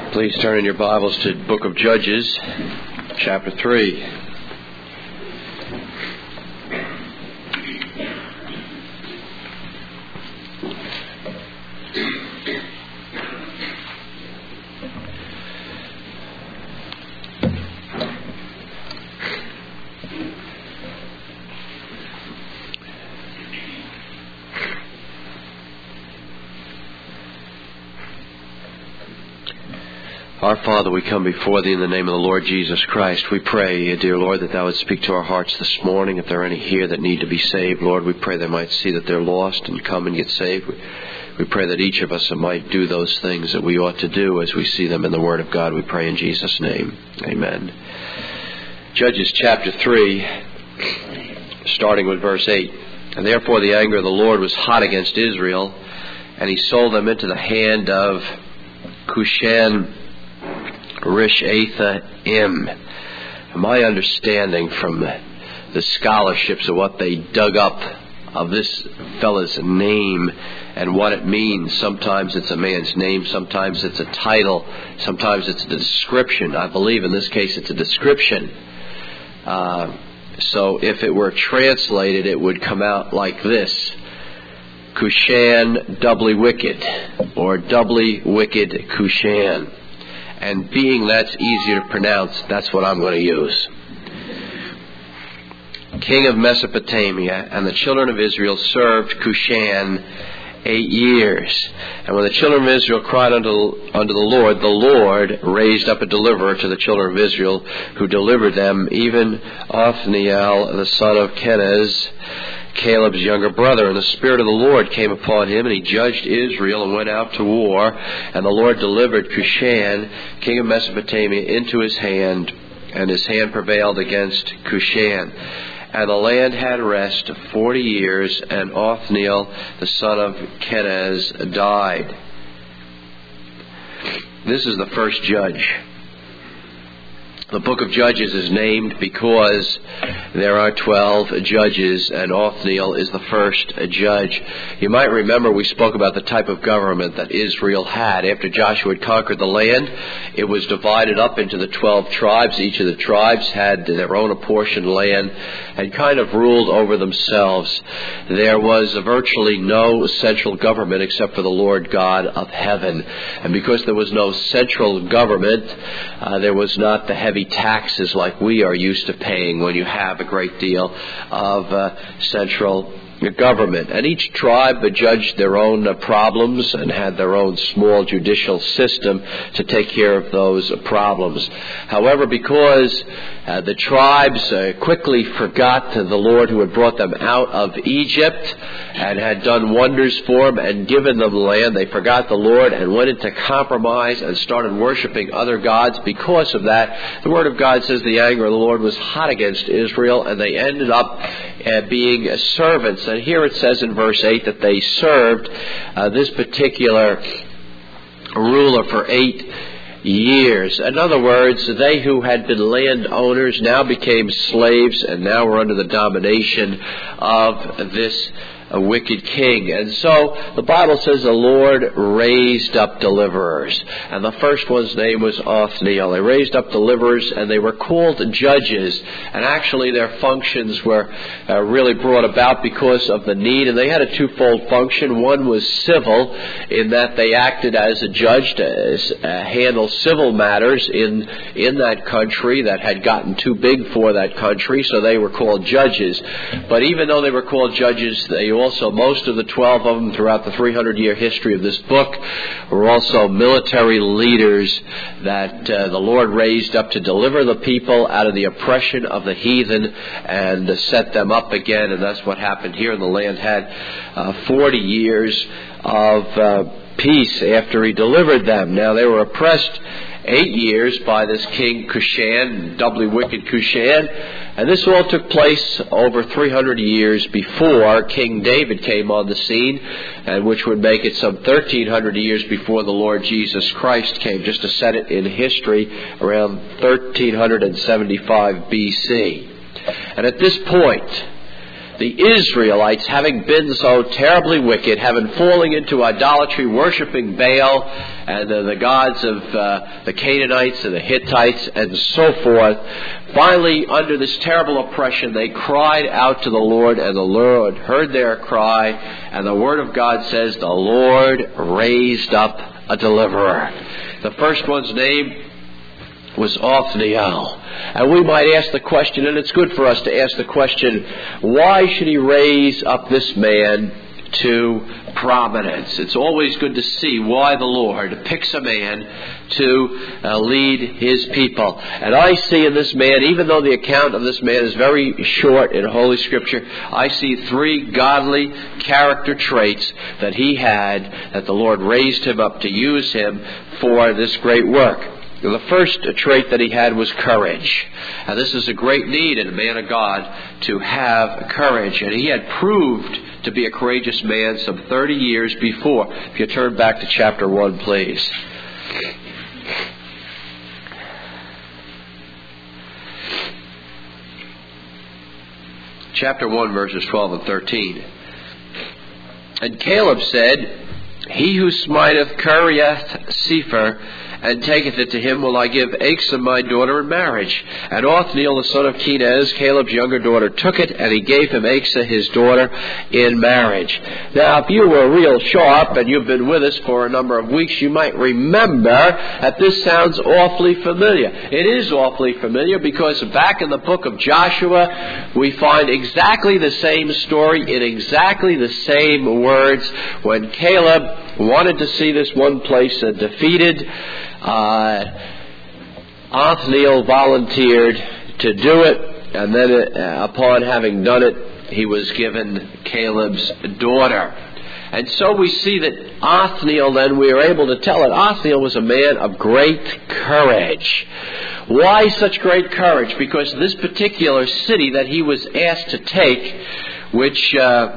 Please turn in your Bibles to the book of Judges, chapter 3. Our Father, we come before Thee in the name of the Lord Jesus Christ. We pray, dear Lord, that Thou would speak to our hearts this morning. If there are any here that need to be saved, Lord, we pray they might see that they're lost and come and get saved. We pray that each of us might do those things that we ought to do as we see them in the Word of God. We pray in Jesus' name. Amen. Judges chapter 3, starting with verse 8. And therefore the anger of the Lord was hot against Israel, and He sold them into the hand of Cushan Rishathaim. My understanding from the scholarships of what they dug up of this fellow's name and what it means, sometimes it's a man's name, sometimes it's a title, sometimes it's a description. I believe in this case it's a description. So if it were translated, it would come out like this: Cushan doubly wicked, or doubly wicked Cushan. And being that's easier to pronounce, that's what I'm going to use. King of Mesopotamia, and the children of Israel served Cushan 8 years. And when the children of Israel cried unto the Lord raised up a deliverer to the children of Israel, who delivered them, even Othniel, the son of Kenaz, Caleb's younger brother. And the Spirit of the Lord came upon him, and he judged Israel and went out to war. And the Lord delivered Cushan, king of Mesopotamia, into his hand, and his hand prevailed against Cushan. And the land had rest 40 years, and Othniel, the son of Kenaz, died. This is the first judge. The book of Judges is named because there are 12 judges, and Othniel is the first judge. You might remember we spoke about the type of government that Israel had. After Joshua had conquered the land, it was divided up into the 12 tribes. Each of the tribes had their own apportioned land and kind of ruled over themselves. There was virtually no central government except for the Lord God of heaven. And because there was no central government, there was not the heavy taxes like we are used to paying when you have a great deal of central government. And each tribe judged their own problems and had their own small judicial system to take care of those problems. However, because the tribes quickly forgot the Lord who had brought them out of Egypt and had done wonders for them and given them land, they forgot the Lord and went into compromise and started worshiping other gods. Because of that, the Word of God says the anger of the Lord was hot against Israel, and they ended up being servants. And here it says in verse 8 that they served this particular ruler for 8 years. In other words, they who had been landowners now became slaves and now were under the domination of this a wicked king. And so the Bible says the Lord raised up deliverers. And the first one's name was Othniel. They raised up deliverers, and they were called judges. And actually their functions were really brought about because of the need. And they had a twofold function. One was civil, in that they acted as a judge to handle civil matters in that country that had gotten too big for that country. So they were called judges. But even though they were called judges, they also, most of the 12 of them throughout the 300-year history of this book, were also military leaders that the Lord raised up to deliver the people out of the oppression of the heathen and set them up again. And that's what happened here. And the land had 40 years of peace after He delivered them. Now, they were oppressed 8 years by this king Cushan, doubly wicked Cushan. And this all took place over 300 years before King David came on the scene, and which would make it some 1,300 years before the Lord Jesus Christ came, just to set it in history, around 1375 BC. And at this point, the Israelites, having been so terribly wicked, having fallen into idolatry, worshiping Baal and the gods of the Canaanites and the Hittites and so forth, finally, under this terrible oppression, they cried out to the Lord, and the Lord heard their cry, and the Word of God says, the Lord raised up a deliverer. The first one's name was Othniel. And we might ask the question, and it's good for us to ask the question, why should he raise up this man to prominence? It's always good to see why the Lord picks a man to lead his people. And I see in this man, even though the account of this man is very short in Holy Scripture, I see 3 godly character traits that he had, that the Lord raised him up to use him for this great work. The first trait that he had was courage. And this is a great need in a man of God, to have courage. And he had proved to be a courageous man some 30 years before. If you turn back to chapter 1, please. Chapter 1, verses 12 and 13. And Caleb said, he who smiteth Kiriath Sepher, and taketh it to him, will I give Achsah my daughter in marriage. And Othniel the son of Kenaz, Caleb's younger daughter, took it, and he gave him Achsah his daughter in marriage. Now, if you were real sharp, and you've been with us for a number of weeks, you might remember that this sounds awfully familiar. It is awfully familiar, because back in the book of Joshua, we find exactly the same story in exactly the same words. When Caleb wanted to see this one place defeated, Othniel volunteered to do it, and then upon having done it, he was given Caleb's daughter. And so we see that Othniel, then we are able to tell that Othniel was a man of great courage. Why such great courage? Because this particular city that he was asked to take, which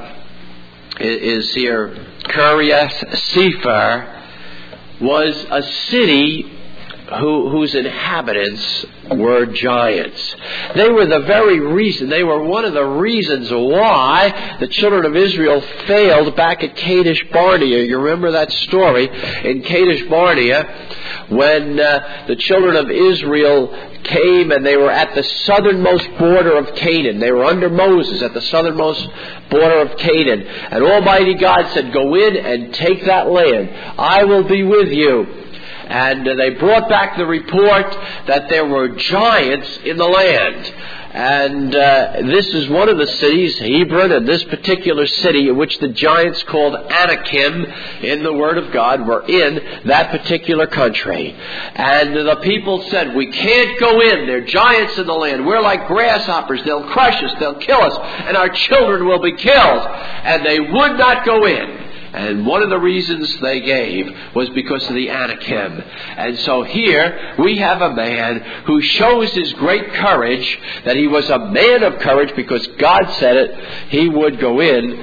is here Kiriath Sepher, was a city whose inhabitants were giants. They were the very reason, they were one of the reasons why the children of Israel failed back at Kadesh Barnea. You remember that story in Kadesh Barnea, when the children of Israel came and they were at the southernmost border of Canaan. They were under Moses at the southernmost border of Canaan. And Almighty God said, go in and take that land. I will be with you. And they brought back the report that there were giants in the land. And this is one of the cities, Hebron, and this particular city in which the giants called Anakim in the Word of God were in that particular country. And the people said, we can't go in. There are giants in the land. We're like grasshoppers. They'll crush us. They'll kill us. And our children will be killed. And they would not go in. And one of the reasons they gave was because of the Anakim. And so here we have a man who shows his great courage, that he was a man of courage because God said it. He would go in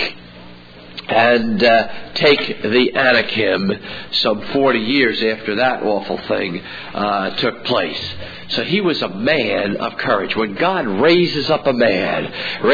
and take the Anakim some 40 years after that awful thing took place. So he was a man of courage. When God raises up a man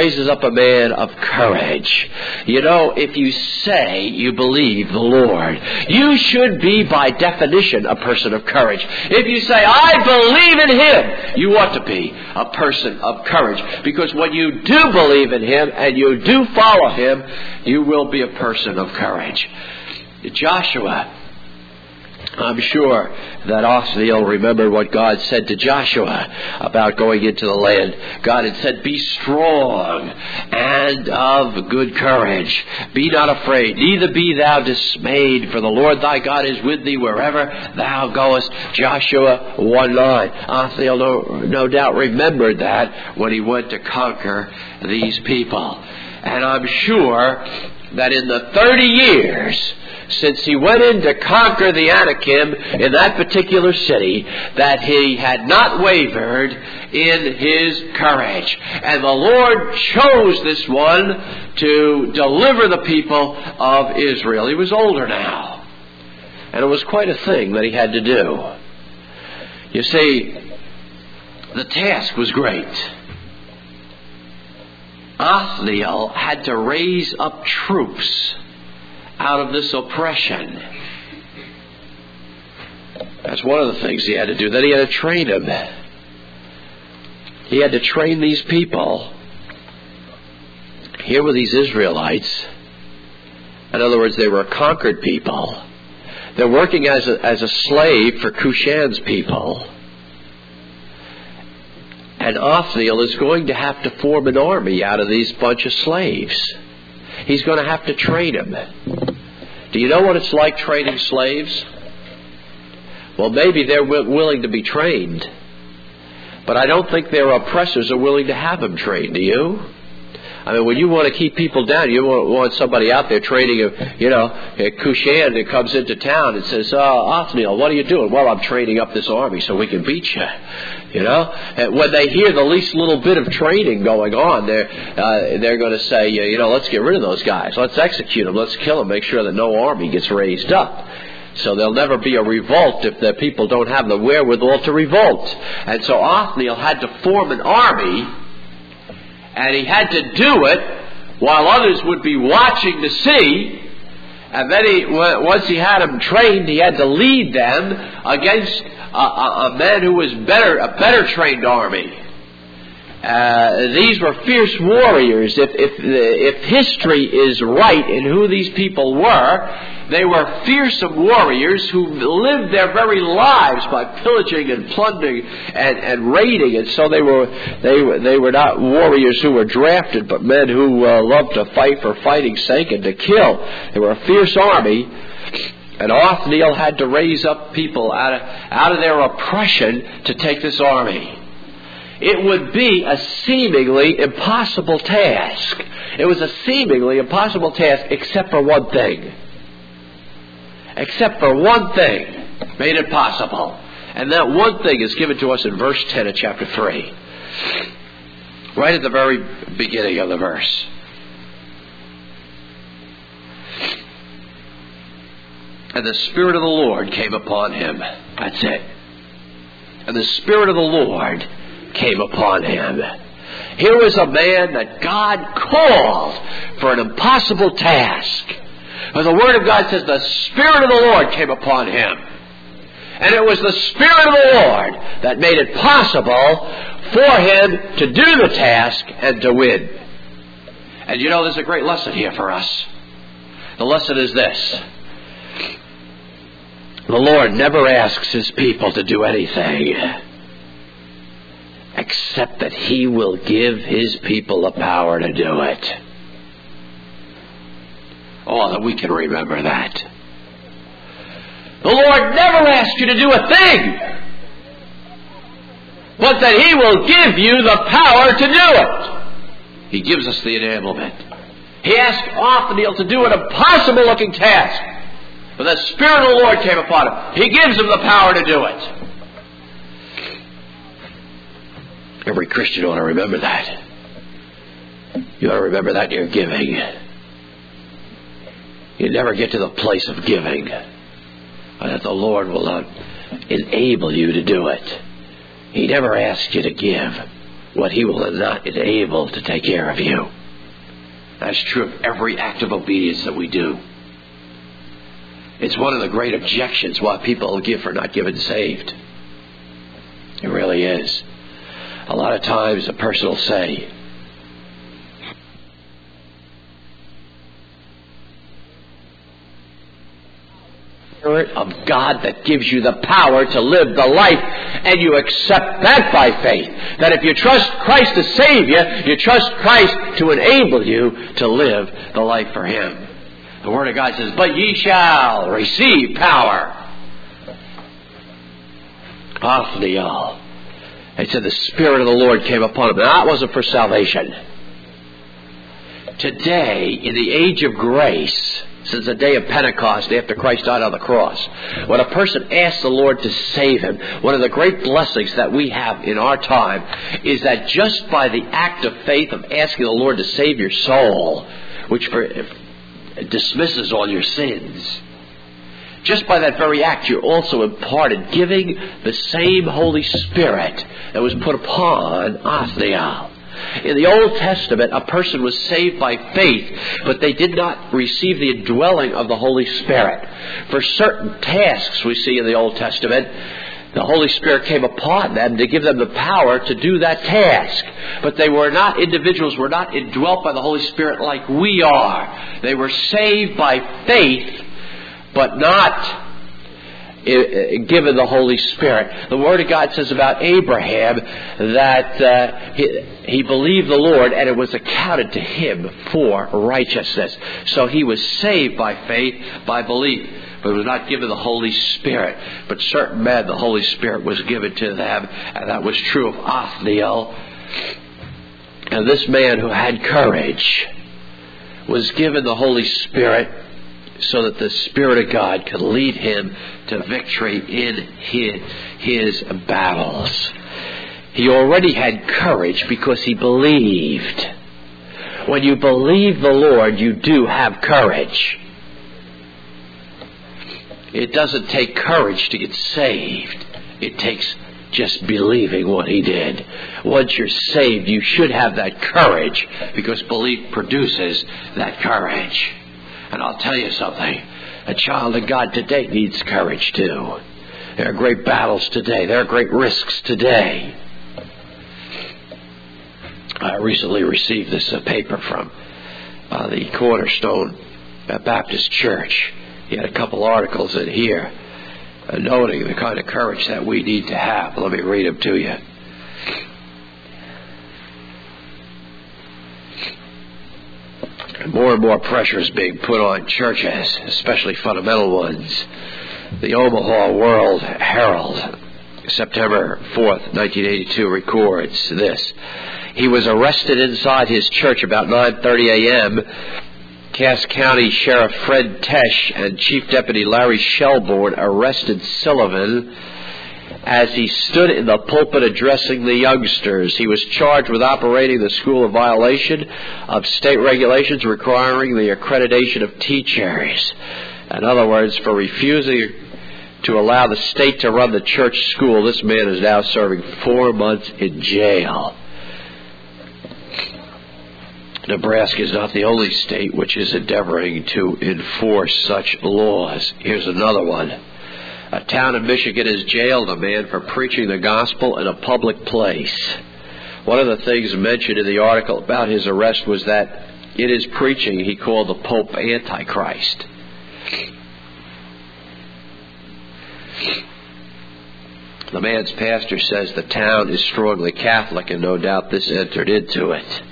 of courage, you know, if you say you believe the Lord, you should be by definition a person of courage. If you say, I believe in Him, you ought to be a person of courage. Because when you do believe in Him and you do follow Him, you will be a person of courage. Joshua, I'm sure that Othniel remembered what God said to Joshua about going into the land. God had said, be strong and of good courage. Be not afraid, neither be thou dismayed, for the Lord thy God is with thee wherever thou goest. Joshua 1:9. Othniel no doubt remembered that when he went to conquer these people. And I'm sure that in the 30 years since he went in to conquer the Anakim in that particular city, that he had not wavered in his courage. And the Lord chose this one to deliver the people of Israel. He was older now, and it was quite a thing that he had to do. You see, the task was great. Othniel had to raise up troops out of this oppression. That's one of the things he had to do. Then he had to train them. He had to train these people. Here were these Israelites. In other words, they were a conquered people. They're working as a slave for Cushan's people. And Othniel is going to have to form an army out of these bunch of slaves. He's going to have to train them. Do you know what it's like training slaves? Well, maybe they're willing to be trained. But I don't think their oppressors are willing to have them trained, do you? I mean, when you want to keep people down, you want somebody out there training, Cushan that comes into town and says, Othniel, what are you doing? Well, I'm training up this army so we can beat you. And when they hear the least little bit of training going on, they're going to say, let's get rid of those guys. Let's execute them. Let's kill them. Make sure that no army gets raised up. So there'll never be a revolt if the people don't have the wherewithal to revolt. And so Othniel had to form an army, and he had to do it while others would be watching to see. And then once he had them trained, he had to lead them against a man who was a better trained army. These were fierce warriors. If history is right in who these people were, they were fearsome warriors who lived their very lives by pillaging and plundering and raiding. And so they were not warriors who were drafted, but men who loved to fight for fighting's sake and to kill. They were a fierce army. And Othniel had to raise up people out of their oppression to take this army. It would be a seemingly impossible task. It was a seemingly impossible task except for one thing. Except for one thing made it possible. And that one thing is given to us in verse 10 of chapter 3. Right at the very beginning of the verse. And the Spirit of the Lord came upon him. That's it. And the Spirit of the Lord came upon him. Here was a man that God called for an impossible task. But the Word of God says the Spirit of the Lord came upon him. And it was the Spirit of the Lord that made it possible for him to do the task and to win. And there's a great lesson here for us. The lesson is this. The Lord never asks His people to do anything except that He will give His people the power to do it. Oh, that we can remember that. The Lord never asks you to do a thing, but that He will give you the power to do it. He gives us the enablement. He asked Othniel to do an impossible-looking task, but the Spirit of the Lord came upon him. He gives him the power to do it. Every Christian ought to remember that. You ought to remember that in your giving. You never get to the place of giving that the Lord will not enable you to do it. He never asks you to give what He will not enable to take care of you. That's true of every act of obedience that we do. It's one of the great objections why people give for not getting saved. It really is. A lot of times a person will say, Spirit of God that gives you the power to live the life, and you accept that by faith. That if you trust Christ to save you, you trust Christ to enable you to live the life for Him. The Word of God says, but ye shall receive power. Othniel. It said the Spirit of the Lord came upon him. Now, that wasn't for salvation. Today, in the age of grace, since the day of Pentecost after Christ died on the cross, when a person asks the Lord to save him, one of the great blessings that we have in our time is that just by the act of faith of asking the Lord to save your soul, which dismisses all your sins, just by that very act you're also imparted, giving the same Holy Spirit that was put upon Othniel. In the Old Testament, a person was saved by faith, but they did not receive the indwelling of the Holy Spirit. For certain tasks we see in the Old Testament, the Holy Spirit came upon them to give them the power to do that task. But individuals were not indwelt by the Holy Spirit like we are. They were saved by faith, but not given the Holy Spirit. The Word of God says about Abraham that he believed the Lord and it was accounted to him for righteousness. So he was saved by faith, by belief, but was not given the Holy Spirit. But certain men, the Holy Spirit was given to them, and that was true of Othniel. And this man who had courage was given the Holy Spirit so that the Spirit of God could lead him to victory in his battles. He already had courage because he believed. When you believe the Lord, you do have courage. It doesn't take courage to get saved. It takes just believing what he did. Once you're saved, you should have that courage because belief produces that courage. And I'll tell you something, a child of God today needs courage too. There are great battles today. There are great risks today. I recently received this paper from the Cornerstone Baptist Church. He had a couple articles in here noting the kind of courage that we need to have. Let me read them to you. More and more pressure is being put on churches, especially fundamental ones. The Omaha World Herald, September 4th, 1982, records this. He was arrested inside his church about 9:30 a.m. Cass County Sheriff Fred Tesh and Chief Deputy Larry Shelbourne arrested Sullivan as he stood in the pulpit addressing the youngsters. He was charged with operating the school in violation of state regulations requiring the accreditation of teachers. In other words, for refusing to allow the state to run the church school, this man is now serving 4 months in jail. Nebraska is not the only state which is endeavoring to enforce such laws. Here's another one. A town in Michigan has jailed a man for preaching the gospel in a public place. One of the things mentioned in the article about his arrest was that in his preaching he called the Pope Antichrist. The man's pastor says the town is strongly Catholic, and no doubt this entered into it.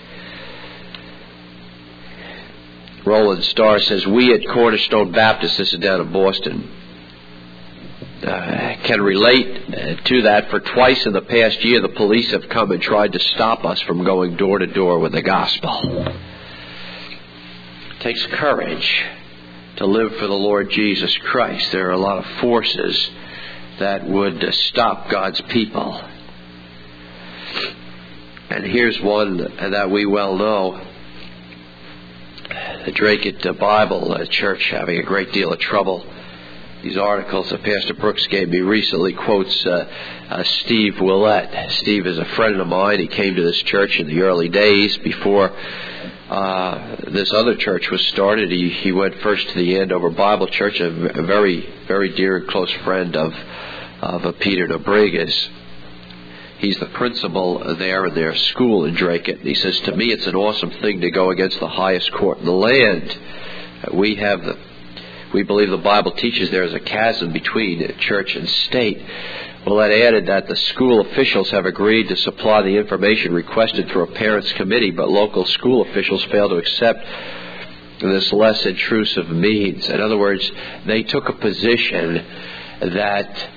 Roland Starr says, we at Cornerstone Baptist, this is down in Boston, can relate to that. For twice in the past year, the police have come and tried to stop us from going door to door with the gospel. It takes courage to live for the Lord Jesus Christ. There are a lot of forces that would stop God's people. And here's one that we well know. The Dracut Bible Church having a great deal of trouble. These articles that Pastor Brooks gave me recently quotes Steve Willett. Steve is a friend of mine. He came to this church in the early days before this other church was started. He went first to the Andover Bible Church, a very, very dear and close friend of Peter Nobriguez. He's the principal there in their school in Dracut. He says, to me it's an awesome thing to go against the highest court in the land. We believe the Bible teaches there is a chasm between church and state. Well, that added that the school officials have agreed to supply the information requested through a parents' committee, but local school officials fail to accept this less intrusive means. In other words, they took a position that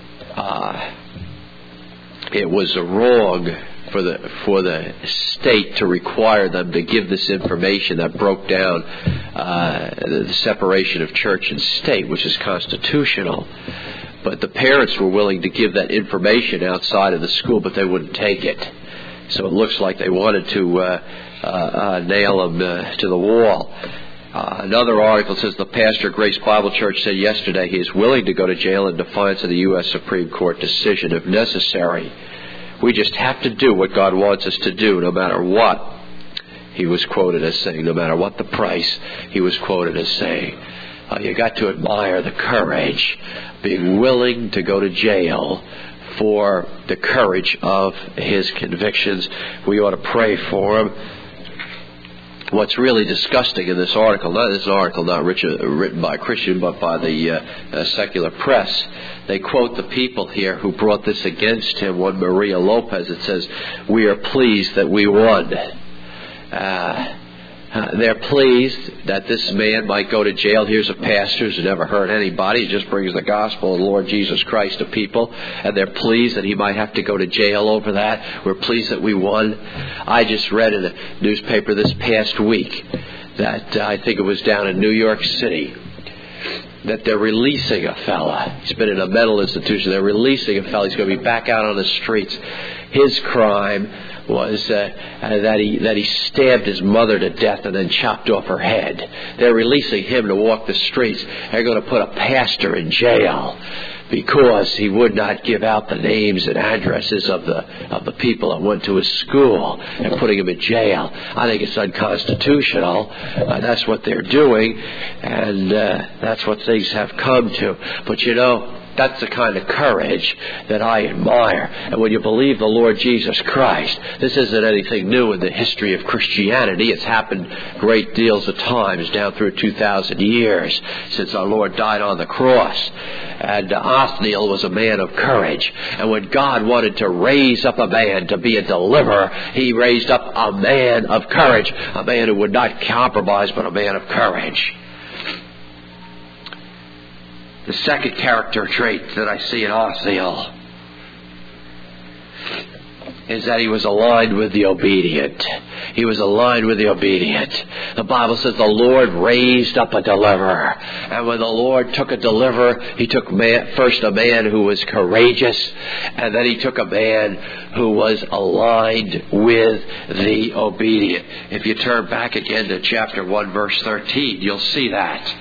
it was wrong for the state to require them to give this information that broke down the separation of church and state, which is constitutional. But the parents were willing to give that information outside of the school, but they wouldn't take it. So it looks like they wanted to nail them to the wall. Another article says the pastor of Grace Bible Church said yesterday he is willing to go to jail in defiance of the U.S. Supreme Court decision if necessary. We just have to do what God wants us to do, no matter what he was quoted as saying, no matter what the price he was quoted as saying. You got to admire the courage, being willing to go to jail for the courage of his convictions. We ought to pray for him. What's really disgusting in this article, not written by a Christian, but by the secular press, they quote the people here who brought this against him. One Maria Lopez, it says, "We are pleased that we won." They're pleased that this man might go to jail. Here's a pastor who's never hurt anybody. He just brings the gospel of the Lord Jesus Christ to people. And they're pleased that he might have to go to jail over that. We're pleased that we won. I just read in a newspaper this past week that I think it was down in New York City, that they're releasing a fella. He's been in a mental institution. They're releasing a fella. He's going to be back out on the streets. His crime was that he stabbed his mother to death and then chopped off her head. They're releasing him to walk the streets. They're going to put a pastor in jail because he would not give out the names and addresses of the people that went to his school, and putting him in jail. I think it's unconstitutional. That's what they're doing, and that's what things have come to. But that's the kind of courage that I admire. And when you believe the Lord Jesus Christ, this isn't anything new in the history of Christianity. It's happened great deals of times down through 2,000 years since our Lord died on the cross. And Othniel was a man of courage. And when God wanted to raise up a man to be a deliverer, he raised up a man of courage, a man who would not compromise, but a man of courage. The second character trait that I see in Othniel is that he was aligned with the obedient. He was aligned with the obedient. The Bible says the Lord raised up a deliverer. And when the Lord took a deliverer, he took first a man who was courageous, and then he took a man who was aligned with the obedient. If you turn back again to chapter 1, verse 13, you'll see that.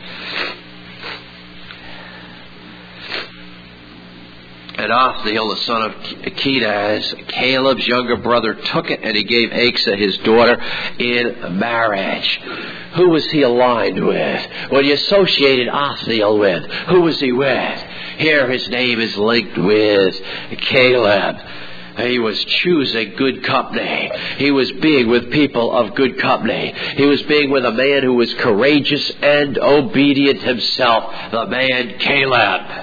And Othniel, the son of Kenaz, Caleb's younger brother, took it, and he gave Asa his daughter in marriage. Who was he aligned with? When you associated Othniel with, who was he with? Here his name is linked with Caleb. He was choosing good company. He was being with people of good company. He was being with a man who was courageous and obedient himself, the man Caleb.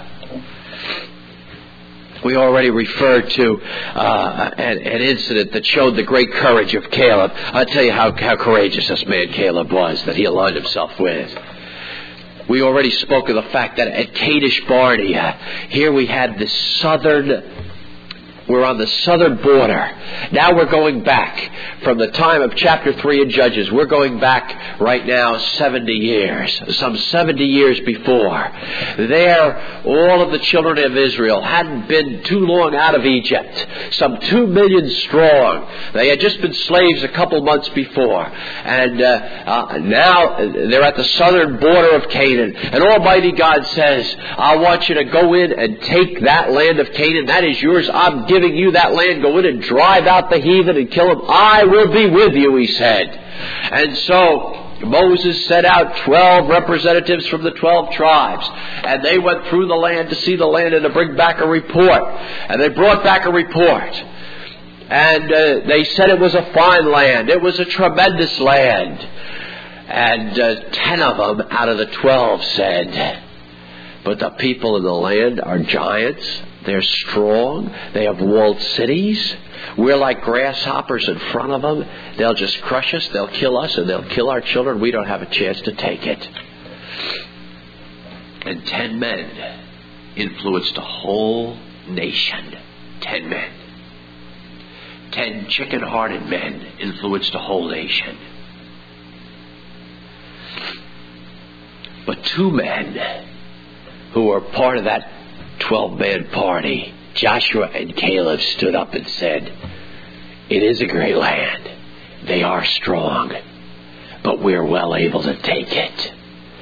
We already referred to an incident that showed the great courage of Caleb. I'll tell you how courageous this man Caleb was that he aligned himself with. We already spoke of the fact that at Kadesh Barnea, here we had we're on the southern border. Now we're going back from the time of chapter 3 in Judges. We're going back right now 70 years, some 70 years before. There, all of the children of Israel hadn't been too long out of Egypt, some 2 million strong. They had just been slaves a couple months before. And now they're at the southern border of Canaan. And Almighty God says, I want you to go in and take that land of Canaan. That is yours. I'm giving you that land. Go in and drive out the heathen and kill them. I will be with you, he said. And so Moses sent out 12 representatives from the 12 tribes. And they went through the land to see the land and to bring back a report. And they brought back a report. And they said it was a fine land. It was a tremendous land. And 10 of them out of the 12 said, but the people in the land are giants. They're strong. They have walled cities. We're like grasshoppers in front of them. They'll just crush us. They'll kill us, and they'll kill our children. We don't have a chance to take it. And 10 men influenced a whole nation. 10 men. 10 chicken-hearted men influenced a whole nation. But 2 men who were part of that 12-man party, Joshua and Caleb, stood up and said, it is a great land. They are strong, but we're well able to take it.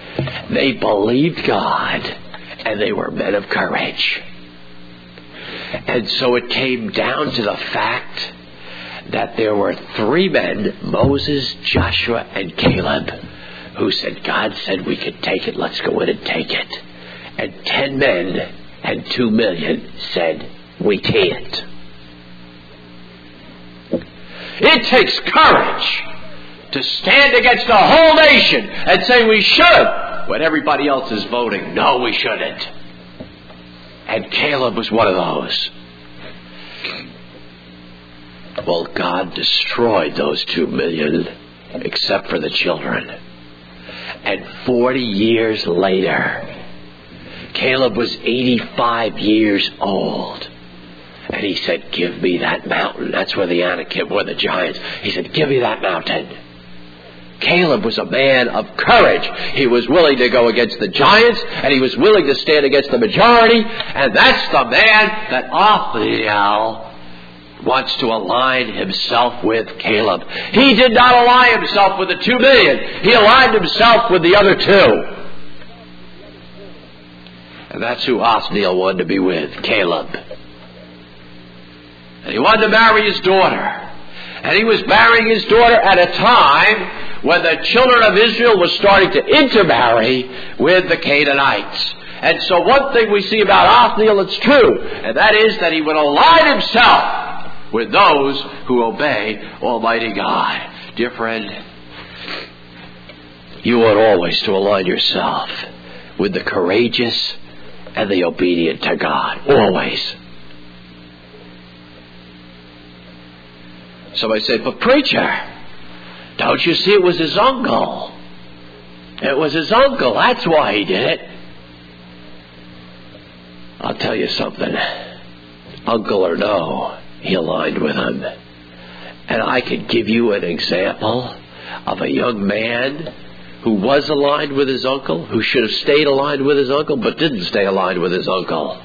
They believed God, and they were men of courage. And so it came down to the fact that there were 3 men, Moses, Joshua, and Caleb, who said, God said we could take it, let's go in and take it. And 10 men and 2 million said, we can't. It takes courage to stand against a whole nation and say we should, when everybody else is voting, no, we shouldn't. And Caleb was one of those. Well, God destroyed those 2 million, except for the children. And 40 years later, Caleb was 85 years old. And he said, give me that mountain. That's where the Anakim were, the giants. He said, give me that mountain. Caleb was a man of courage. He was willing to go against the giants, and he was willing to stand against the majority. And that's the man that Othniel wants to align himself with Caleb. He did not align himself with the 2 million. He aligned himself with the other 2. And that's who Othniel wanted to be with, Caleb. And he wanted to marry his daughter. And he was marrying his daughter at a time when the children of Israel were starting to intermarry with the Canaanites. And so one thing we see about Othniel that's true, and that is that he would align himself with those who obey Almighty God. Dear friend, you ought always to align yourself with the courageous and the obedient to God. Always. Somebody said, but preacher, don't you see it was his uncle? It was his uncle. That's why he did it. I'll tell you something. Uncle or no, he aligned with him. And I could give you an example of a young man who was aligned with his uncle, who should have stayed aligned with his uncle, but didn't stay aligned with his uncle.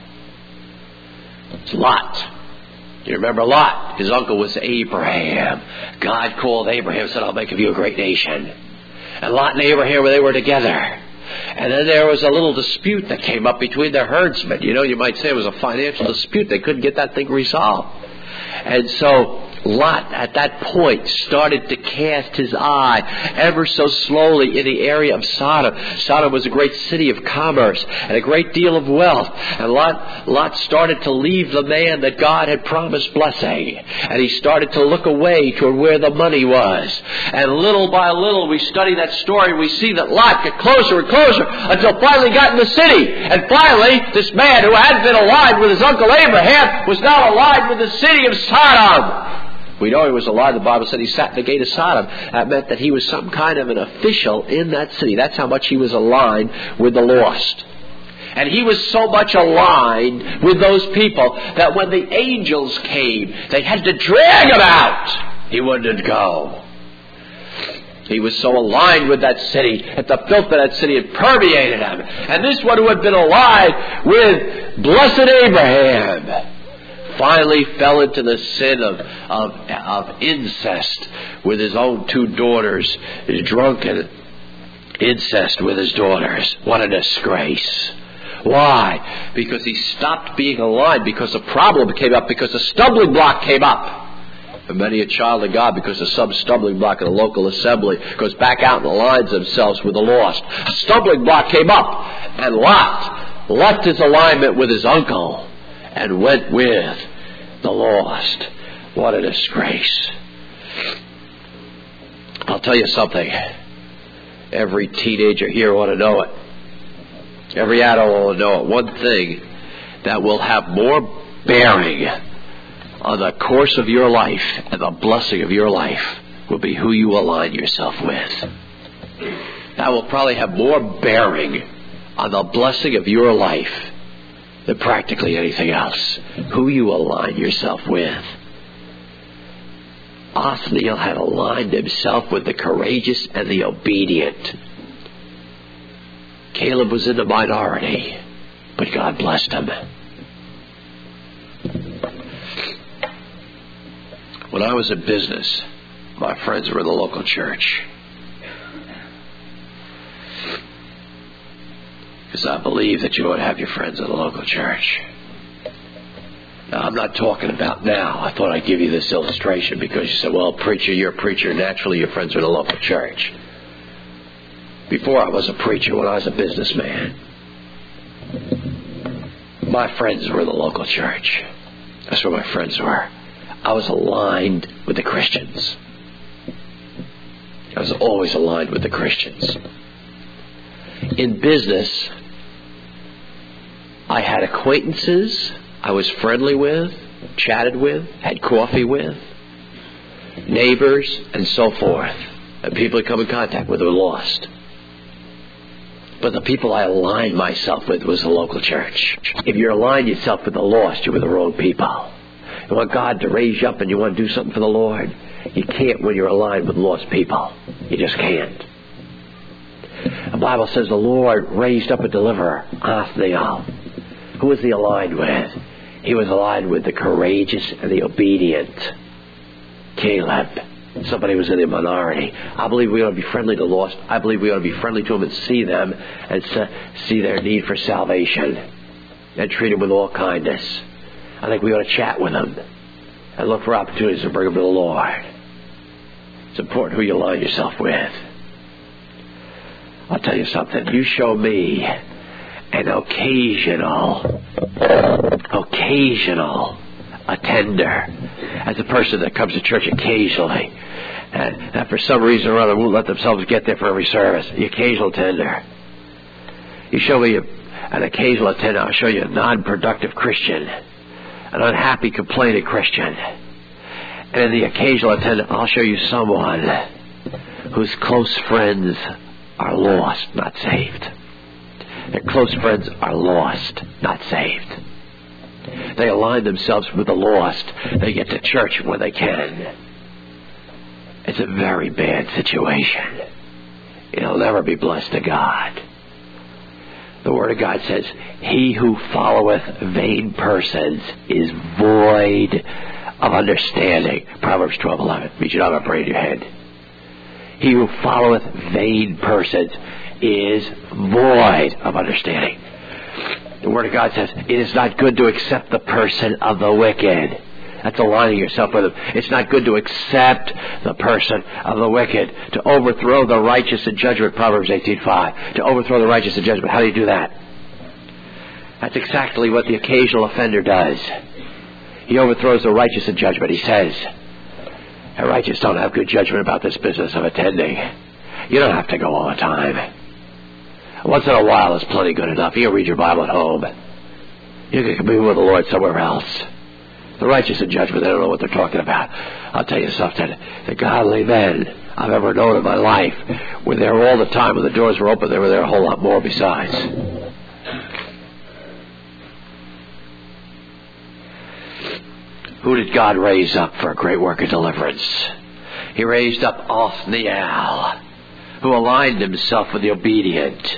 It's Lot. You remember Lot? His uncle was Abraham. God called Abraham and said, I'll make of you a great nation. And Lot and Abraham, they were together. And then there was a little dispute that came up between the herdsmen. You know, you might say it was a financial dispute. They couldn't get that thing resolved. And so Lot, at that point, started to cast his eye ever so slowly in the area of Sodom. Sodom was a great city of commerce and a great deal of wealth. And Lot started to leave the man that God had promised blessing. And he started to look away toward where the money was. And little by little, we study that story. We see that Lot got closer and closer until finally got in the city. And finally, this man who had been aligned with his uncle Abraham was now aligned with the city of Sodom. We know he was alive. The Bible said he sat in the gate of Sodom. That meant that he was some kind of an official in that city. That's how much he was aligned with the lost. And he was so much aligned with those people that when the angels came, they had to drag him out. He wouldn't go. He was so aligned with that city that the filth of that city had permeated him. And this one who had been aligned with blessed Abraham finally fell into the sin of incest with his own 2 daughters, drunken incest with his daughters. What a disgrace. Why? Because he stopped being aligned, because a problem came up, because a stumbling block came up. And many a child of God, because of some stumbling block in a local assembly, goes back out and aligns themselves with the lost. A stumbling block came up, and Lot left his alignment with his uncle and went with the lost. What a disgrace. I'll tell you something. Every teenager here ought to know it. Every adult ought to know it. One thing that will have more bearing on the course of your life and the blessing of your life will be who you align yourself with. That will probably have more bearing on the blessing of your life than practically anything else. Who you align yourself with. Othniel had aligned himself with the courageous and the obedient. Caleb was in the minority, but God blessed him. When I was in business, my friends were in the local church. Because I believe that you ought to have your friends in the local church. Now, I'm not talking about now. I thought I'd give you this illustration because you said, well, preacher, you're a preacher. Naturally, your friends are in the local church. Before I was a preacher, when I was a businessman, my friends were in the local church. That's where my friends were. I was aligned with the Christians. I was always aligned with the Christians. In business, I had acquaintances I was friendly with, chatted with, had coffee with, neighbors, and so forth. And people I come in contact with were lost. But the people I aligned myself with was the local church. If you align yourself with the lost, you're with the wrong people. You want God to raise you up and you want to do something for the Lord, you can't when you're aligned with lost people. You just can't. The Bible says the Lord raised up a deliverer, Othniel. Who was he aligned with? He was aligned with the courageous and the obedient Caleb. Somebody was in the minority. I believe we ought to be friendly to the lost. I believe we ought to be friendly to them and see them and see their need for salvation and treat them with all kindness. I think we ought to chat with them and look for opportunities to bring them to the Lord. It's important who you align yourself with. I'll tell you something. You show me an occasional attender as a person that comes to church occasionally and that for some reason or other won't let themselves get there for every service. The occasional attender. You show me an occasional attender, I'll show you a non-productive Christian, an unhappy, complaining Christian. And in the occasional attendant, I'll show you someone whose close friends are lost, not saved. Their close friends are lost, not saved. They align themselves with the lost. They get to church when they can. It's a very bad situation. It'll never be blessed to God. The Word of God says, he who followeth vain persons is void of understanding. Proverbs 12:11. Read it out of your head. He who followeth vain persons is void of understanding. The Word of God says, it is not good to accept the person of the wicked. That's aligning yourself with him. It's not good to accept the person of the wicked. To overthrow the righteous in judgment, Proverbs 18:5. To overthrow the righteous in judgment. How do you do that? That's exactly what the occasional offender does. He overthrows the righteous in judgment. He says, the righteous don't have good judgment about this business of attending. You don't have to go all the time. Once in a while is plenty good enough. You can read your Bible at home. You can be with the Lord somewhere else. The righteous in judgment, they don't know what they're talking about. I'll tell you something. The godly men I've ever known in my life were there all the time when the doors were open. They were there a whole lot more besides. Who did God raise up for a great work of deliverance? He raised up Othniel, who aligned himself with the obedient.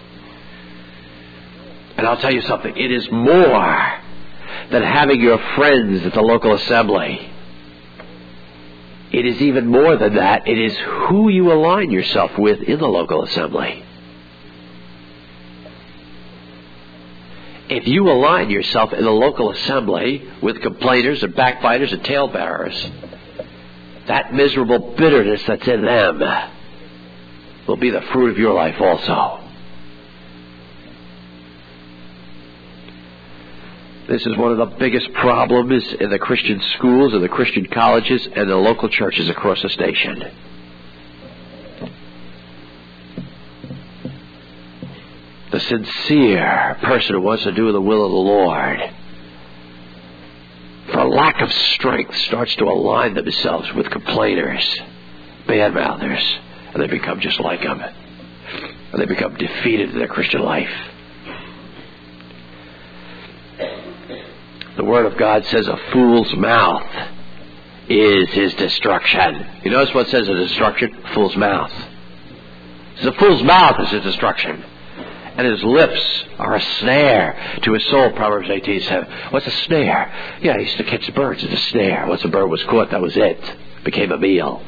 And I'll tell you something. It is more than having your friends at the local assembly. It is even more than that. It is who you align yourself with in the local assembly. If you align yourself in the local assembly with complainers and backbiters and talebearers, that miserable bitterness that's in them will be the fruit of your life also. This is one of the biggest problems in the Christian schools and the Christian colleges and the local churches across the station. The sincere person who wants to do the will of the Lord, for lack of strength, starts to align themselves with complainers, bad-mouthers, and they become just like them. And they become defeated in their Christian life. The Word of God says a fool's mouth is his destruction. You notice what it says in destruction? Fool's mouth. It says a fool's mouth is his destruction. And his lips are a snare to his soul, Proverbs 18:7. What's a snare? Yeah, he used to catch the birds. It's a snare. Once a bird was caught, that was it. It became a meal.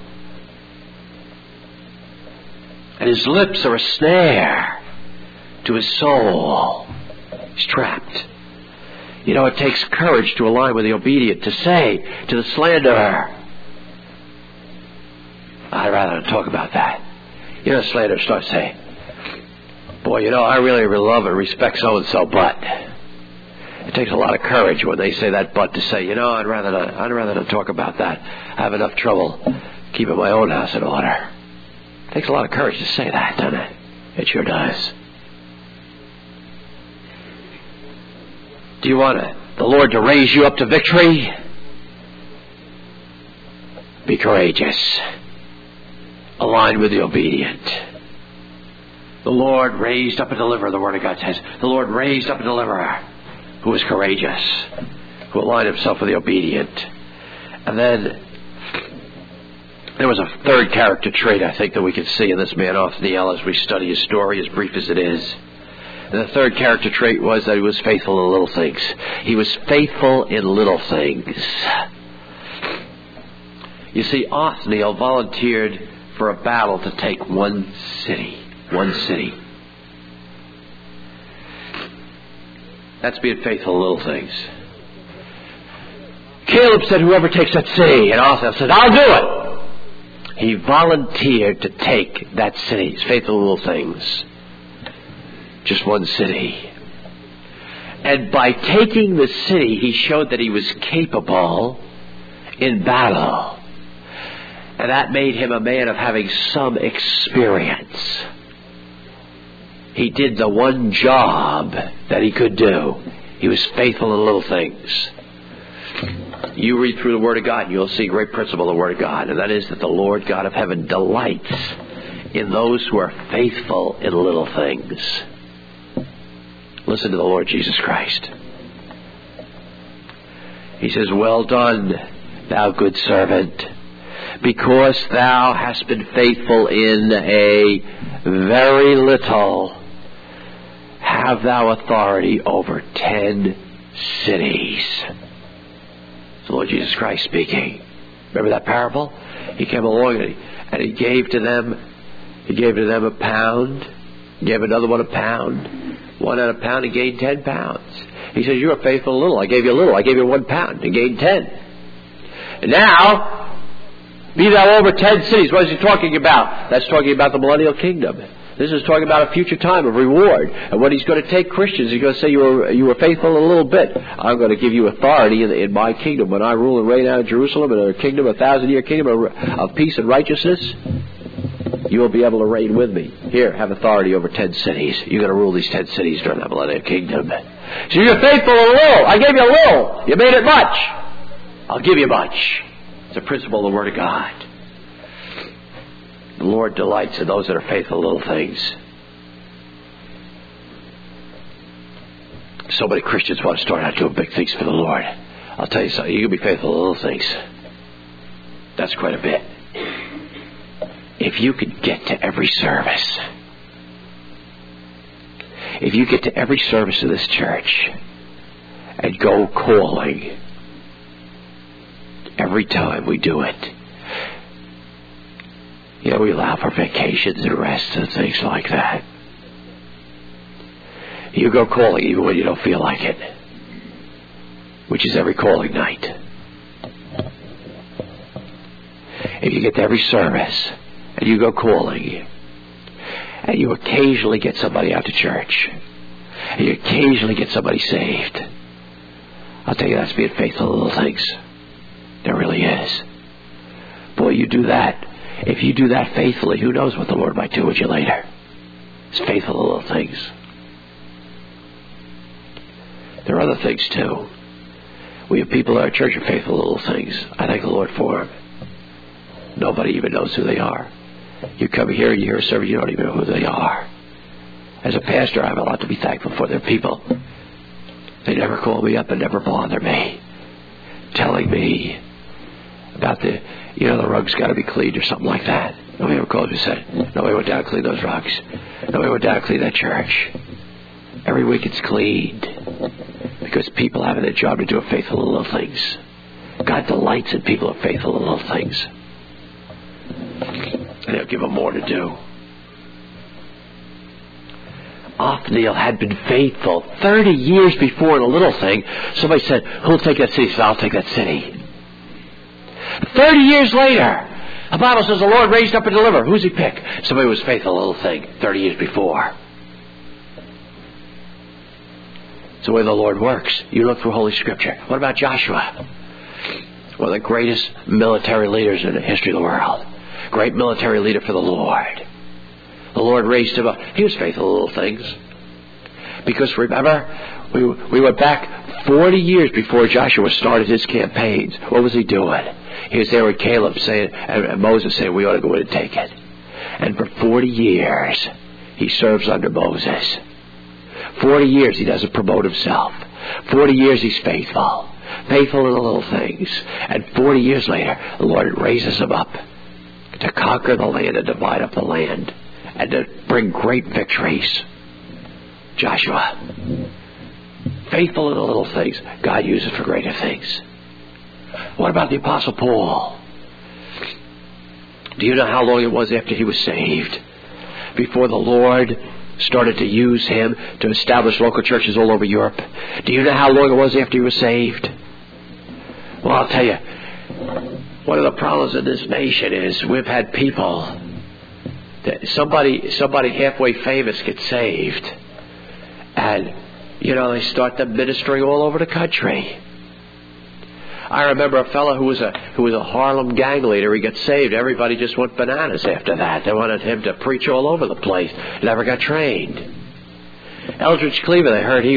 And his lips are a snare to his soul. He's trapped. It takes courage to align with the obedient, to say to the slanderer, I'd rather not talk about that. The slanderer starts saying, boy, I really love and respect so-and-so, but it takes a lot of courage when they say that but to say, I'd rather not talk about that. I have enough trouble keeping my own house in order. It takes a lot of courage to say that, doesn't it? It sure does. Do you want the Lord to raise you up to victory? Be courageous. Align with the obedient. The Lord raised up a deliverer, the Word of God says. The Lord raised up a deliverer who was courageous, who aligned himself with the obedient. And then there was a third character trait, I think, that we could see in this man, Othniel, as we study his story, as brief as it is. And the third character trait was that he was faithful in little things. He was faithful in little things. You see, Othniel volunteered for a battle to take one city. One city. That's being faithful in little things. Caleb said, whoever takes that city. And Othniel said, I'll do it. He volunteered to take that city. He's faithful in little things. Just one city. And by taking the city, he showed that he was capable in battle. And that made him a man of having some experience. He did the one job that he could do. He was faithful in little things. You read through the Word of God and you'll see a great principle of the Word of God. And that is that the Lord God of heaven delights in those who are faithful in little things. Listen to the Lord Jesus Christ. He says, well done, thou good servant. Because thou hast been faithful in a very little, have thou authority over 10 cities. It's the Lord Jesus Christ speaking. Remember that parable? He came along and he gave to them a pound, gave another one a pound. One had a pound and gained 10 pounds. He says, you are faithful in little. I gave you a little. I gave you 1 pound and gained 10. And now, be thou over 10 cities. What is he talking about? That's talking about the millennial kingdom. This is talking about a future time of reward. And when he's going to take Christians, he's going to say, you were faithful a little bit. I'm going to give you authority in my kingdom. When I rule and reign out of Jerusalem in a kingdom, 1,000-year kingdom of peace and righteousness, you will be able to reign with me. Here, have authority over 10 cities. You're going to rule these 10 cities during the millennial kingdom. So you're faithful in a little. I gave you a little. You made it much. I'll give you much. It's a principle of the Word of God. The Lord delights in those that are faithful in little things. So many Christians want to start out doing big things for the Lord. I'll tell you something. You can be faithful in little things. That's quite a bit. If you could get to every service, if you get to every service of this church and go calling every time we do it, we allow for vacations and rest and things like that. You go calling even when you don't feel like it, which is every calling night. If you get to every service and you go calling, and you occasionally get somebody out to church, and you occasionally get somebody saved, I'll tell you, that's being faithful in little things. There really is. Boy, you do that. If you do that faithfully, who knows what the Lord might do with you later. It's faithful in little things. There are other things too. We have people in our church who are faithful in little things. I thank the Lord for them. Nobody even knows who they are. You come here and you hear a sermon, you don't even know who they are. As a pastor, I have a lot to be thankful for. They're people. They never call me up and never bother me, telling me about the rug's got to be cleaned or something like that. Nobody ever called me and said, nobody went down to clean those rugs. Nobody went down to clean that church. Every week it's cleaned because people having their job to do are faithful in little things. God delights in people who are faithful in little things. And He'll give them more to do. Othniel had been faithful 30 years before in a little thing. Somebody said, who'll take that city? He said, I'll take that city. 30 years later, the Bible says the Lord raised up a deliverer. Who's he pick? Somebody who was faithful in a little thing 30 years before. It's the way the Lord works. You look through Holy Scripture. What about Joshua? One of the greatest military leaders in the history of the world. Great military leader for the Lord. The Lord raised him up. He was faithful in little things. Because remember, we went back 40 years before Joshua started his campaigns. What was he doing? He was there with Caleb saying, and Moses saying, we ought to go in and take it. And for 40 years, he serves under Moses. 40 years he doesn't promote himself. 40 years he's faithful. Faithful in the little things. And 40 years later, the Lord raises him up to conquer the land and divide up the land and to bring great victories. Joshua. Faithful in the little things. God uses for greater things. What about the Apostle Paul? Do you know how long it was after he was saved before the Lord started to use him to establish local churches all over Europe? Do you know how long it was after he was saved? Well, I'll tell you, one of the problems in this nation is we've had people that somebody halfway famous gets saved, and they start them ministering all over the country. I remember a fellow who was a Harlem gang leader. He got saved. Everybody just went bananas after that. They wanted him to preach all over the place. Never got trained. Eldridge Cleaver, they heard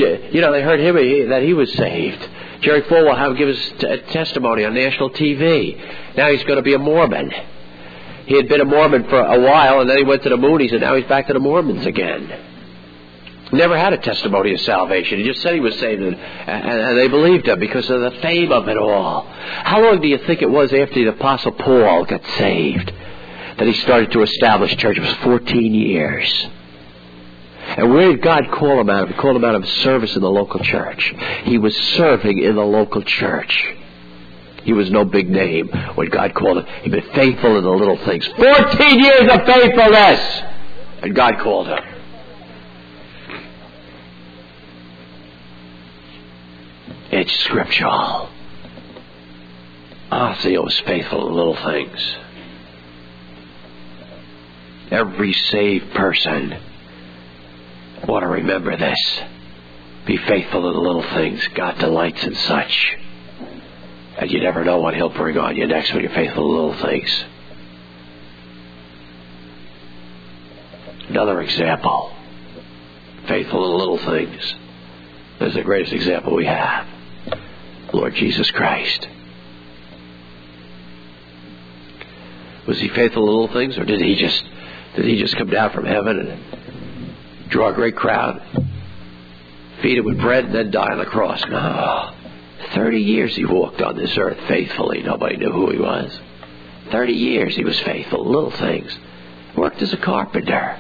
that he was saved. Jerry Falwell give his testimony on national TV. Now he's going to be a Mormon. He had been a Mormon for a while, and then he went to the Moonies, and now he's back to the Mormons again. Never had a testimony of salvation. He just said he was saved, and they believed him because of the fame of it all. How long do you think it was after the Apostle Paul got saved that he started to establish church? It was 14 years. And where did God call him out of? He called him out of service in the local church. He was serving in the local church. He was no big name when God called him. He'd been faithful in the little things. 14 years of faithfulness! And God called him. It's scriptural. Othniel was faithful in little things. Every saved person ought to remember this. Be faithful in the little things. God delights in such. And you never know what He'll bring on you next when you're faithful in little things. Another example. Faithful in little things. This is the greatest example we have. Lord Jesus Christ. Was He faithful in little things, or did He just come down from heaven and draw a great crowd, feed it with bread, and then die on the cross? No. 30 years He walked on this earth faithfully. Nobody knew who He was. 30 years He was faithful in little things. Worked as a carpenter.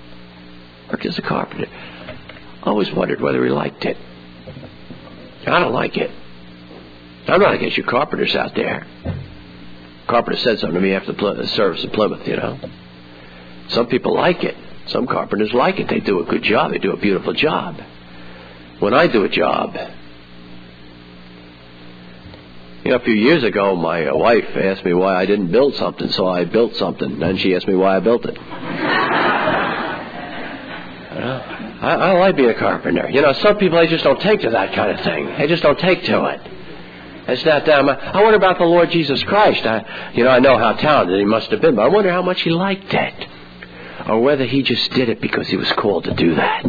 Always wondered whether He liked it. I don't like it. I'm not against you carpenters out there. Carpenter said something to me after the service in Plymouth, Some people like it. Some carpenters like it. They do a good job. They do a beautiful job. When I do a job, a few years ago, my wife asked me why I didn't build something, so I built something. Then she asked me why I built it. I like being a carpenter. Some people, they just don't take to that kind of thing. They just don't take to it. It's not them. I wonder about the Lord Jesus Christ. I know how talented He must have been, but I wonder how much He liked it. Or whether He just did it because He was called to do that.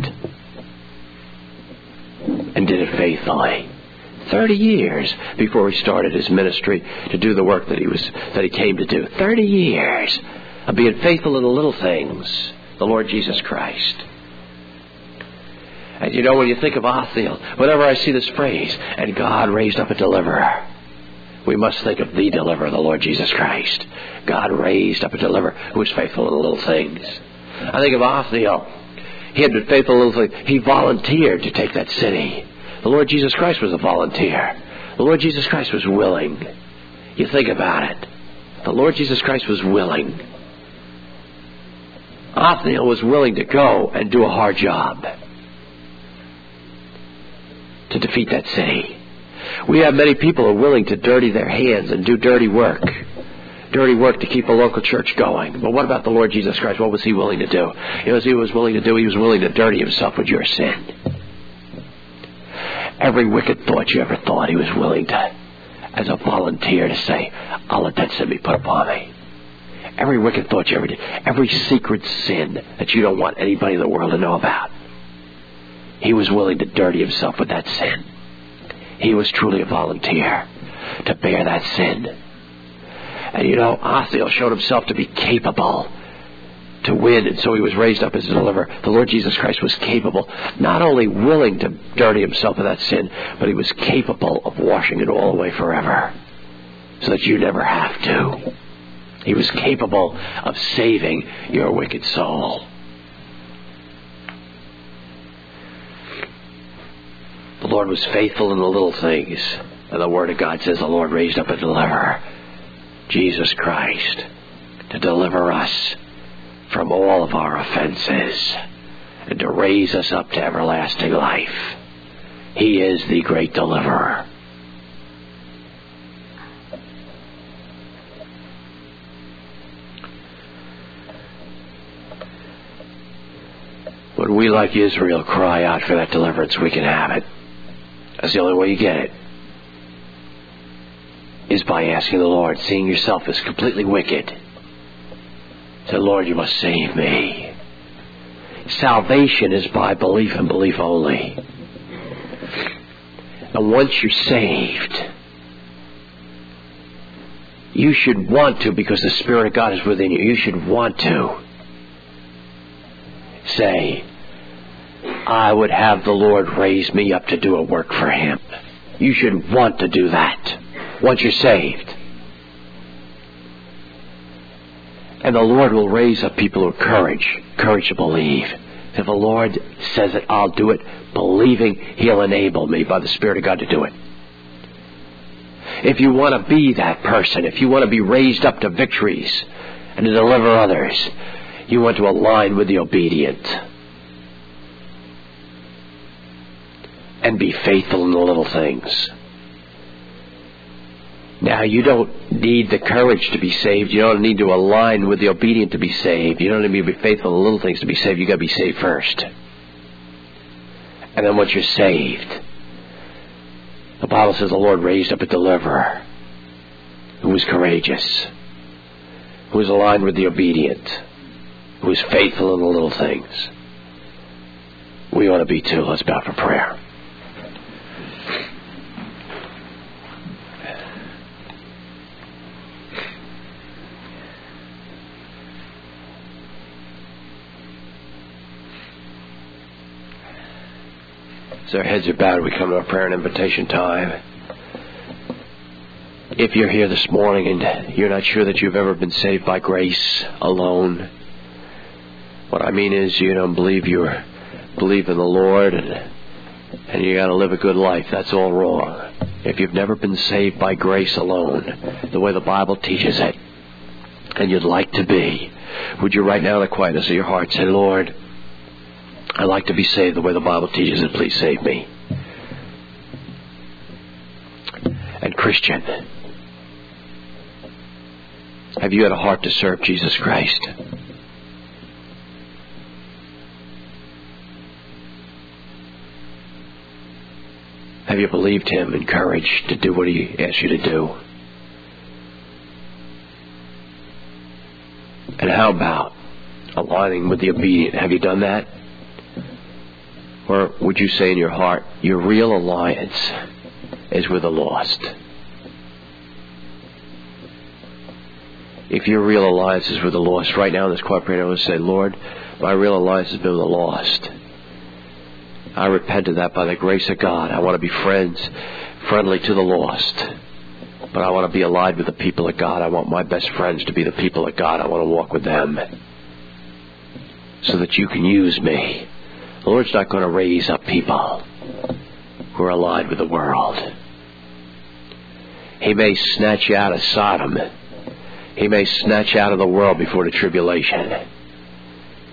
And did it faithfully. 30 years before He started His ministry to do the work that He came to do. 30 years of being faithful in the little things. The Lord Jesus Christ. And when you think of Othniel, whenever I see this phrase, and God raised up a deliverer, we must think of the deliverer, the Lord Jesus Christ. God raised up a deliverer who was faithful in the little things. I think of Othniel. He had been faithful in the little things. He volunteered to take that city. The Lord Jesus Christ was a volunteer. The Lord Jesus Christ was willing. You think about it. The Lord Jesus Christ was willing. Othniel was willing to go and do a hard job to defeat that city. We have many people who are willing to dirty their hands and do dirty work to keep a local church going. But what about the Lord Jesus Christ? What was he willing to do? You know what he was willing to do? He was willing to dirty himself with your sin. Every wicked thought you ever thought, he was willing to, as a volunteer, to say, I'll let that sin be put upon me. Every wicked thought you ever did, every secret sin that you don't want anybody in the world to know about, he was willing to dirty himself with that sin. He was truly a volunteer to bear that sin. And you know, Othniel showed himself to be capable to win, and so he was raised up as a deliverer. The Lord Jesus Christ was capable, not only willing to dirty himself of that sin, but he was capable of washing it all away forever, so that you never have to. He was capable of saving your wicked soul. The Lord was faithful in the little things, and the Word of God says the Lord raised up a deliverer, Jesus Christ, to deliver us from all of our offenses and to raise us up to everlasting life. He is the great deliverer. When we, like Israel, cry out for that deliverance, we can have it. That's the only way you get it, is by asking the Lord, seeing yourself as completely wicked. Say, Lord, you must save me. Salvation is by belief and belief only. And once you're saved, you should want to, because the Spirit of God is within you, you should want to say, I would have the Lord raise me up to do a work for Him. You should want to do that once you're saved. And the Lord will raise up people who have courage to believe. If the Lord says it, I'll do it, believing He'll enable me by the Spirit of God to do it. If you want to be that person, if you want to be raised up to victories and to deliver others, you want to align with the obedient and be faithful in the little things. Now, you don't need the courage to be saved. You don't need to align with the obedient to be saved. You don't need to be faithful in the little things to be saved. You've got to be saved first. And then once you're saved, the Bible says the Lord raised up a deliverer who was courageous, who was aligned with the obedient, who was faithful in the little things. We ought to be too. Let's bow for prayer. As our heads are bowed, we come to our prayer and invitation time. If you're here this morning and you're not sure that you've ever been saved by grace alone, what I mean is you don't believe in the Lord and you got to live a good life. That's all wrong. If you've never been saved by grace alone, the way the Bible teaches it, and you'd like to be, would you right now in the quietness of your heart say, Lord, I'd like to be saved the way the Bible teaches it. Please save me. And Christian, have you had a heart to serve Jesus Christ? Have you believed Him and courage to do what He asks you to do? And how about aligning with the obedient? Have you done that? Or would you say in your heart, your real alliance is with the lost? If your real alliance is with the lost, right now in this quiet prayer, I want to say, Lord, my real alliance has been with the lost. I repent of that by the grace of God. I want to be friendly to the lost. But I want to be allied with the people of God. I want my best friends to be the people of God. I want to walk with them so that you can use me. The Lord's not going to raise up people who are allied with the world. He may snatch you out of Sodom. He may snatch you out of the world before the tribulation.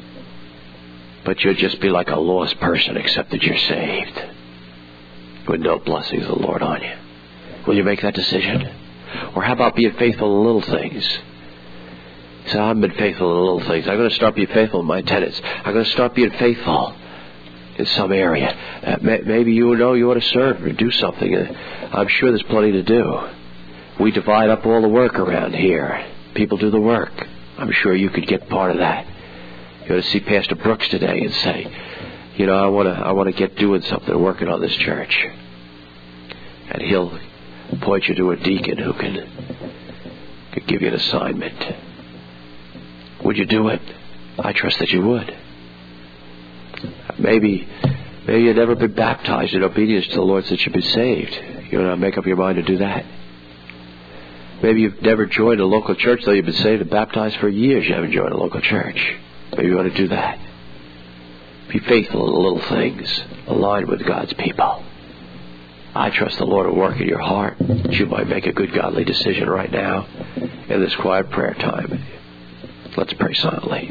but you'll just be like a lost person except that you're saved, with no blessings of the Lord on you. Will you make that decision? Or how about being faithful in little things? So I haven't been faithful in little things. I'm going to start being faithful in my attendance. I'm going to start being faithful in some area. Maybe you know you ought to serve or do something. I'm sure there's plenty to do. We divide up all the work around here. People do the work. I'm sure you could get part of that. You ought to see Pastor Brooks today and say, you know, I want to get doing something, working on this church. And he'll point you to a deacon who could give you an assignment. Would you do it? I trust that you would. Maybe you've never been baptized in obedience to the Lord since you've been saved. You want to make up your mind to do that. Maybe you've never joined a local church, though you've been saved and baptized for years. You haven't joined a local church. Maybe you want to do that. Be faithful in the little things. Align with God's people. I trust the Lord will work in your heart that you might make a good godly decision right now in this quiet prayer time. Let's pray silently.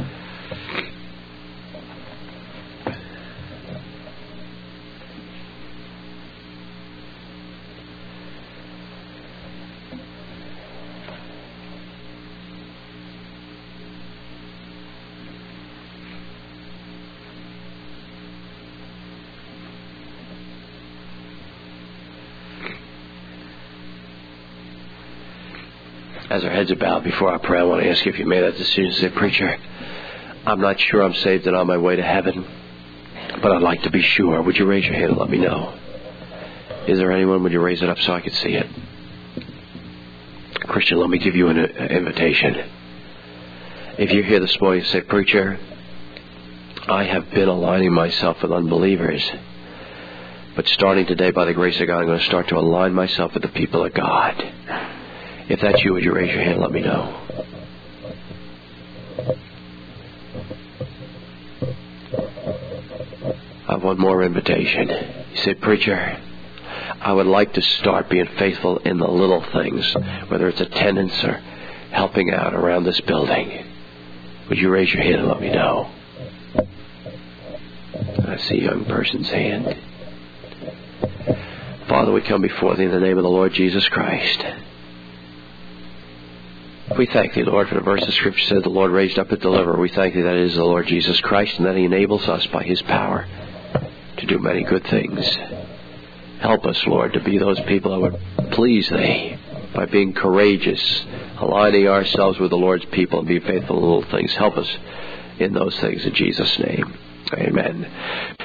As our heads are bowed before our prayer, I want to ask you if you made that decision. Say, preacher, I'm not sure I'm saved and on my way to heaven, but I'd like to be sure. Would you raise your hand and let me know? Is there anyone? Would you raise it up so I could see it? Christian, let me give you an invitation. If you're here this morning, say, preacher, I have been aligning myself with unbelievers, but starting today, by the grace of God, I'm going to start to align myself with the people of God. If that's you, would you raise your hand and let me know? I have one more invitation. You say, preacher, I would like to start being faithful in the little things, whether it's attendance or helping out around this building. Would you raise your hand and let me know? I see a young person's hand. Father, we come before Thee in the name of the Lord Jesus Christ. We thank Thee, Lord, for the verse of Scripture says the Lord raised up a deliverer. We thank Thee that it is the Lord Jesus Christ and that He enables us by His power to do many good things. Help us, Lord, to be those people that would please Thee by being courageous, aligning ourselves with the Lord's people and being faithful in little things. Help us in those things in Jesus' name. Amen.